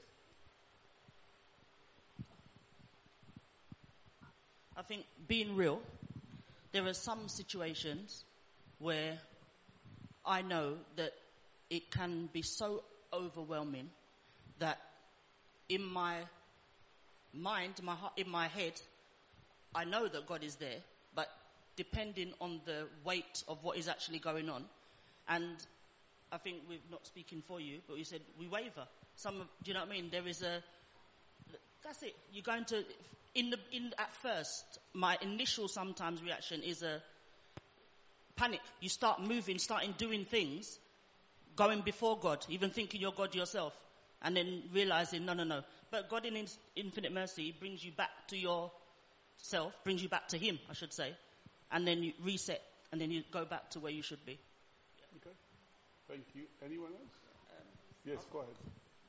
I think being real, there are some situations where I know that it can be so overwhelming that in my mind, in my head, I know that God is there, but depending on the weight of what is actually going on, and I think we're not speaking for you, but you said we waver. Do you know what I mean? There is that's it. You're going to, at first, my initial sometimes reaction is a panic. You start moving, starting doing things, going before God, even thinking you're God yourself, and then realizing, no. But God in his infinite mercy brings you back to yourself, brings you back to him, I should say, and then you reset, and then you go back to where you should be. Yeah. Okay. Thank you. Anyone else? Yes, go ahead.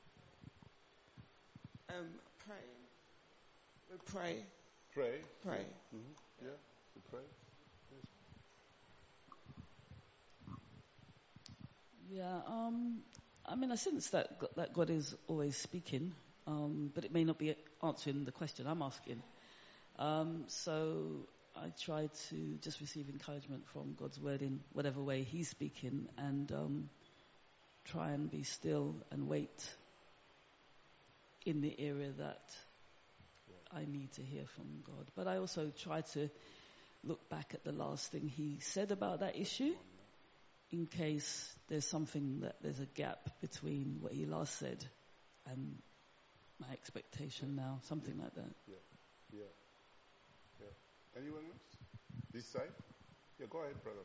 Pray. Pray. Pray. Yeah. Mm-hmm. Yeah. So pray. Yes. Yeah. I mean, I sense that God is always speaking, but it may not be answering the question I'm asking. So I try to just receive encouragement from God's word in whatever way he's speaking, and try and be still and wait in the area that I need to hear from God. But I also try to look back at the last thing he said about that issue, in case there's a gap between what he last said and my expectation now, something like that. Yeah. Anyone else? This side? Yeah, go ahead, brother.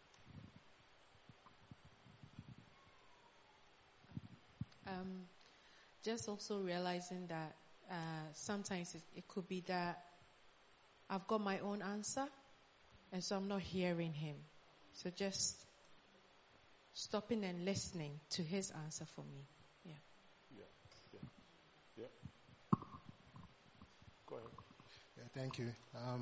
Just also realizing that sometimes it could be that I've got my own answer, and so I'm not hearing him. So just stopping and listening to his answer for me. Yeah. Go ahead. Yeah, thank you.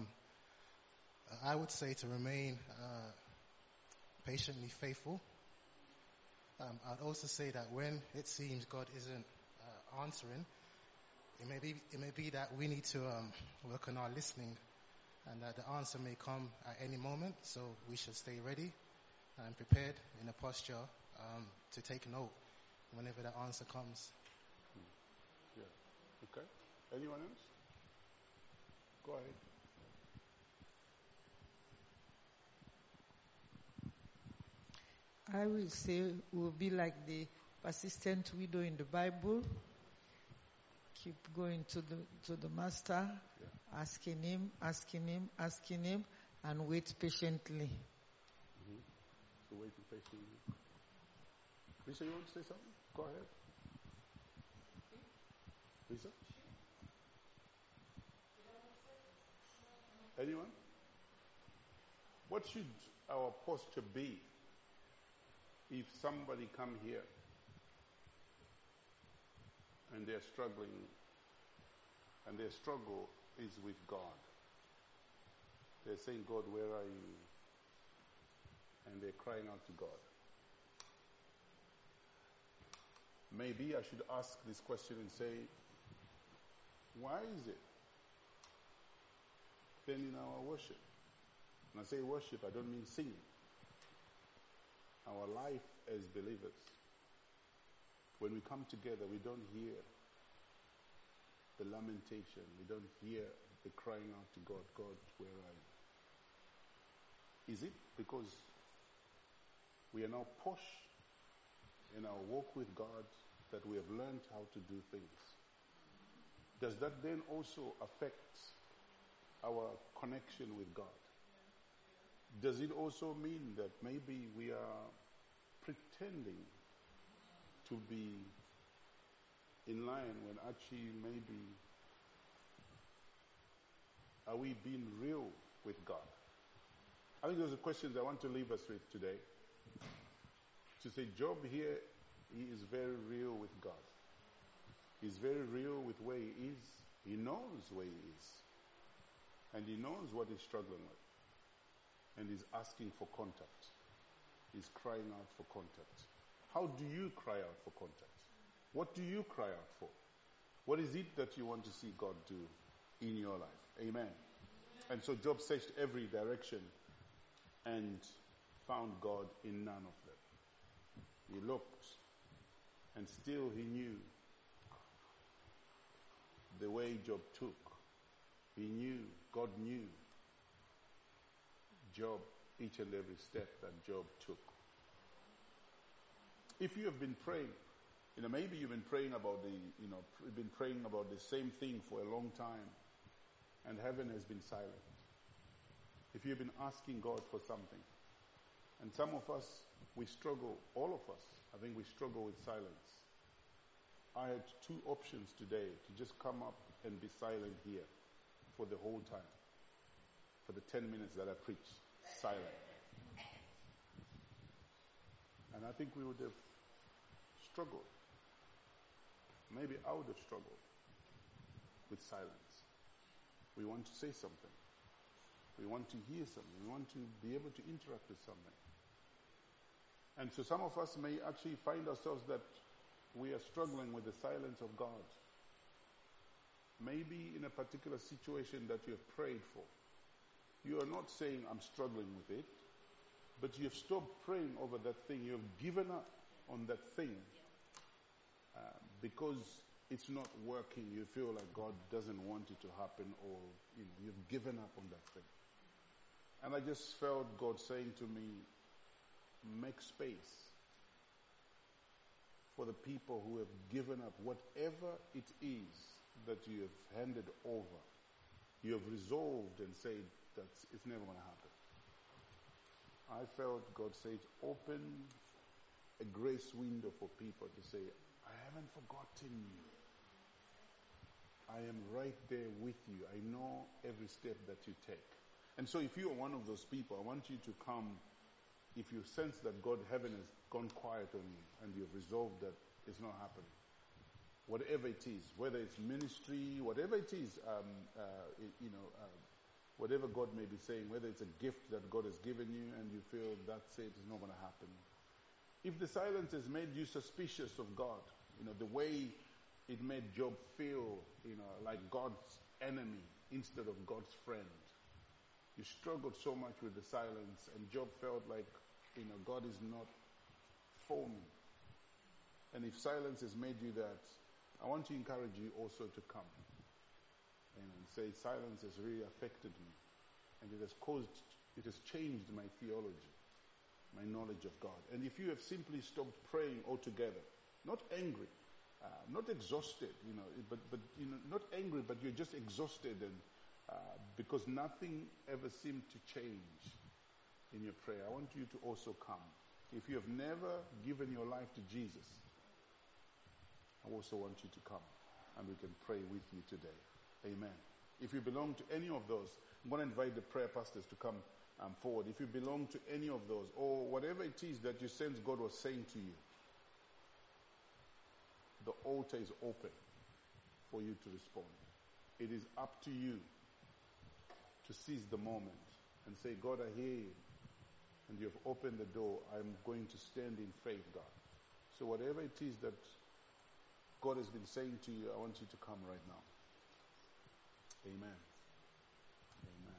I would say to remain patiently faithful. I'd also say that when it seems God isn't answering, it may be that we need to work on our listening and that the answer may come at any moment, so we should stay ready and prepared in a posture to take note whenever the answer comes. Yeah. Okay. Anyone else? Go ahead. I will say we'll be like the persistent widow in the Bible. Keep going to the master, asking him, and wait patiently. Mm-hmm. So waiting patiently. Lisa, you want to say something? Go ahead. Lisa? Anyone? What should our posture be if somebody come here and they're struggling, and their struggle is with God? They're saying, God, where are you? And they're crying out to God. Maybe I should ask this question and say, why is it then in our worship? When I say worship, I don't mean singing. Our life as believers, when we come together, we don't hear the lamentation. We don't hear the crying out to God, God, where are you? Is it because we are now posh in our walk with God that we have learned how to do things? Does that then also affect our connection with God? Does it also mean that maybe we are pretending to be in line when actually maybe are we being real with God? I think those are questions I want to leave us with today. To say Job here, he is very real with God. He's very real with where he is. He knows where he is. And he knows what he's struggling with. And he's asking for contact. He's crying out for contact. How do you cry out for contact? What do you cry out for? What is it that you want to see God do in your life? Amen. And so Job searched every direction and found God in none of them. He looked, and still he knew the way Job took. He knew, God knew Job, each and every step that Job took. If you have been praying, maybe you've been praying about the same thing for a long time, and heaven has been silent. If you've been asking God for something, and some of us, we struggle, all of us, I think we struggle with silence. I had two options today: to just come up and be silent here for the whole time, for the 10 minutes that I preach, silent. And I think we would have struggled. Maybe I would have struggled with silence. We want to say something. We want to hear something. We want to be able to interact with something. And so some of us may actually find ourselves that we are struggling with the silence of God. Maybe in a particular situation that you have prayed for. You are not saying, I'm struggling with it, but you have stopped praying over that thing. You have given up on that thing because it's not working. You feel like God doesn't want it to happen, or you've given up on that thing. And I just felt God saying to me, make space for the people who have given up whatever it is that you have handed over. You have resolved and said that it's never going to happen. I felt God said, open a grace window for people to say, I haven't forgotten you. I am right there with you. I know every step that you take. And so if you are one of those people, I want you to come. If you sense that heaven has gone quiet on you and you've resolved that it's not happening, whatever it is, whether it's ministry, whatever it is, whatever God may be saying, whether it's a gift that God has given you and you feel that's it, it's not going to happen. If the silence has made you suspicious of God, the way it made Job feel, like God's enemy instead of God's friend, You struggled so much with the silence, and Job felt like, God is not for me. And if silence has made you that, I want to encourage you also to come and say, silence has really affected me, and it has changed my theology, my knowledge of God. And if you have simply stopped praying altogether, not angry, not exhausted, but not angry, but you're just exhausted, and because nothing ever seemed to change in your prayer, I want you to also come. If you have never given your life to Jesus, I also want you to come, and we can pray with you today. Amen. If you belong to any of those, I'm going to invite the prayer pastors to come forward. If you belong to any of those, or whatever it is that you sense God was saying to you, the altar is open for you to respond. It is up to you to seize the moment and say, God, I hear you, and you have opened the door. I'm going to stand in faith, God. So whatever it is that God has been saying to you, I want you to come right now. Amen. Amen.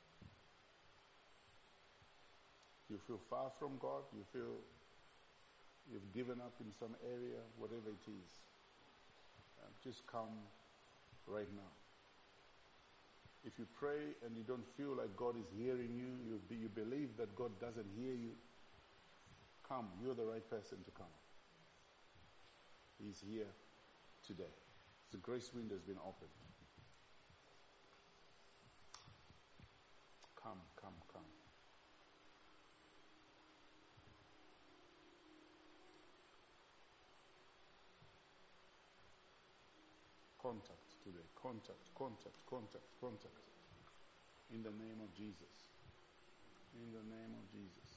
You feel far from God? You feel you've given up in some area? Whatever it is, just come right now. If you pray and you don't feel like God is hearing you, you believe that God doesn't hear you, come. You're the right person to come. He's here today. The grace window has been opened. Come, come, come. Contact today. Contact, contact, contact, contact. In the name of Jesus. In the name of Jesus.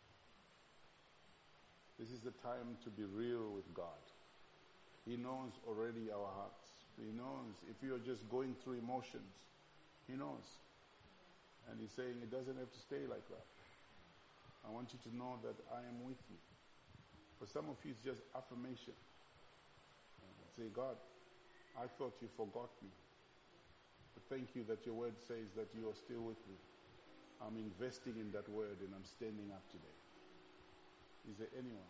This is the time to be real with God. He knows already our hearts. He knows if you're just going through emotions. He knows. And he's saying it doesn't have to stay like that. I want you to know that I am with you. For some of you, it's just affirmation. Say, God, I thought you forgot me. But thank you that your word says that you are still with me. I'm investing in that word and I'm standing up today. Is there anyone?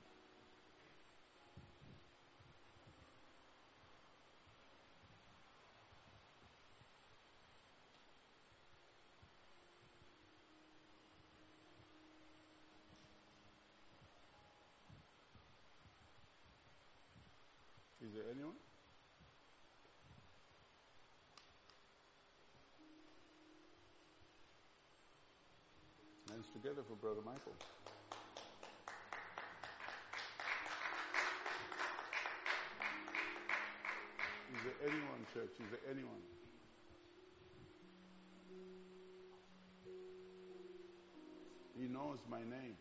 Is there anyone? Hands together for Brother Michael. Is there anyone, church? Is there anyone? He knows my name.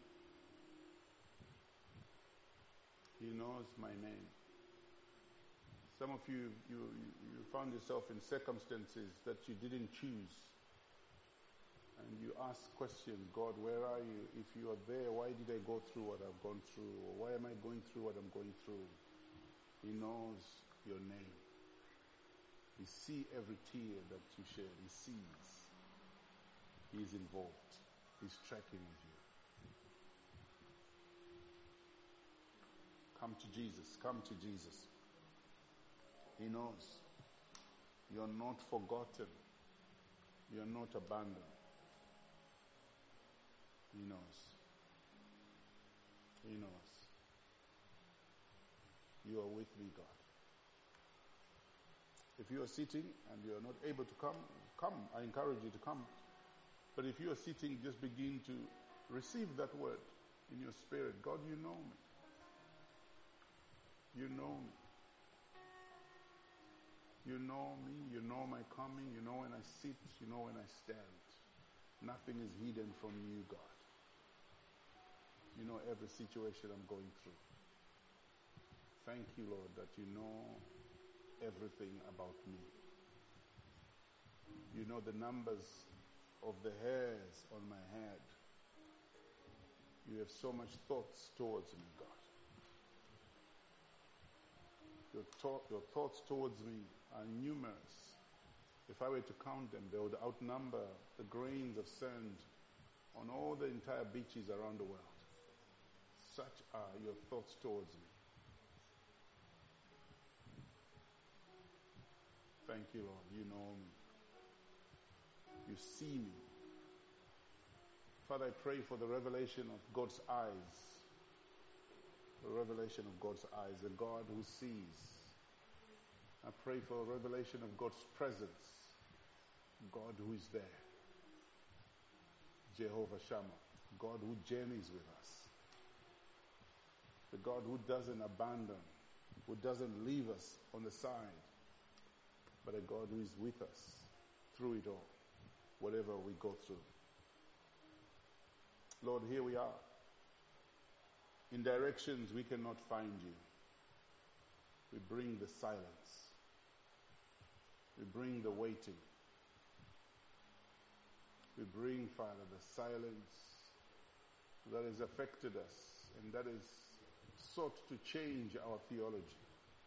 He knows my name. Some of you found yourself in circumstances that you didn't choose. And you ask questions, God, where are you? If you are there, why did I go through what I've gone through? Or why am I going through what I'm going through? He knows your name. He sees every tear that you shed. He sees. He is involved. He's tracking with you. Come to Jesus. Come to Jesus. He knows. You're not forgotten. You're not abandoned. He knows. He knows. You are with me, God. If you are sitting and you are not able to come, come. I encourage you to come. But if you are sitting, just begin to receive that word in your spirit. God, you know me. You know me. You know me. You know my coming. You know when I sit. You know when I stand. Nothing is hidden from you, God. You know every situation I'm going through. Thank you, Lord, that you know everything about me. You know the numbers of the hairs on my head. You have so much thoughts towards me, God. Your thoughts towards me are numerous. If I were to count them, they would outnumber the grains of sand on all the entire beaches around the world. Such are your thoughts towards me. Thank you, Lord. You know me. You see me. Father, I pray for the revelation of God's eyes. The revelation of God's eyes, the God who sees. I pray for a revelation of God's presence, God who is there. Jehovah Shammah, God who journeys with us. The God who doesn't abandon, who doesn't leave us on the side, but a God who is with us through it all, whatever we go through. Lord, here we are. In directions we cannot find you. We bring the silence. We bring the waiting. We bring, Father, the silence that has affected us and that has sought to change our theology.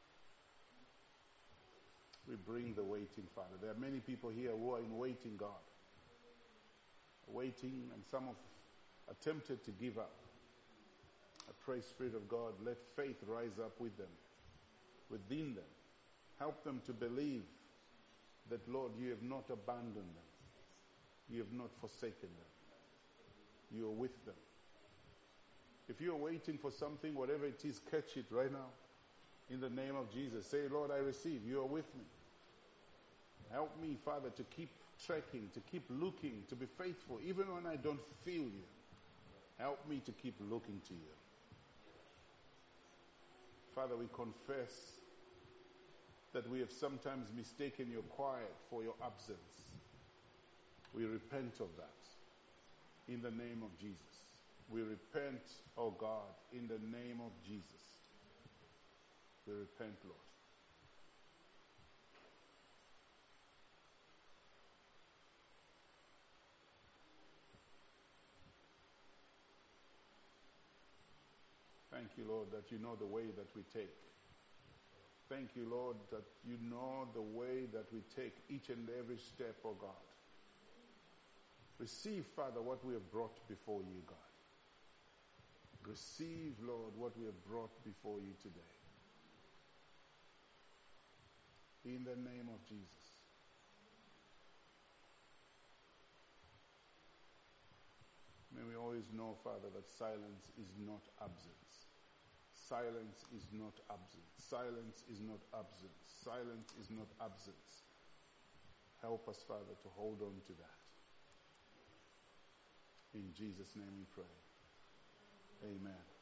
We bring the waiting, Father. There are many people here who are in waiting, God. Waiting, and some have attempted to give up. I pray, Spirit of God, let faith rise up with them, within them. Help them to believe that, Lord, you have not abandoned them. You have not forsaken them. You are with them. If you are waiting for something, whatever it is, catch it right now. In the name of Jesus. Say, Lord, I receive. You are with me. Help me, Father, to keep trekking, to keep looking, to be faithful, even when I don't feel you. Help me to keep looking to you. Father, we confess that we have sometimes mistaken your quiet for your absence. We repent of that in the name of Jesus. We repent, oh God, in the name of Jesus. We repent, Lord. Thank you, Lord, that you know the way that we take. Thank you, Lord, that you know the way that we take each and every step, oh God. Receive, Father, what we have brought before you, God. Receive, Lord, what we have brought before you today. In the name of Jesus. May we always know, Father, that silence is not absence. Silence is not absence. Silence is not absence. Silence is not absence. Help us, Father, to hold on to that. In Jesus' name we pray. Amen.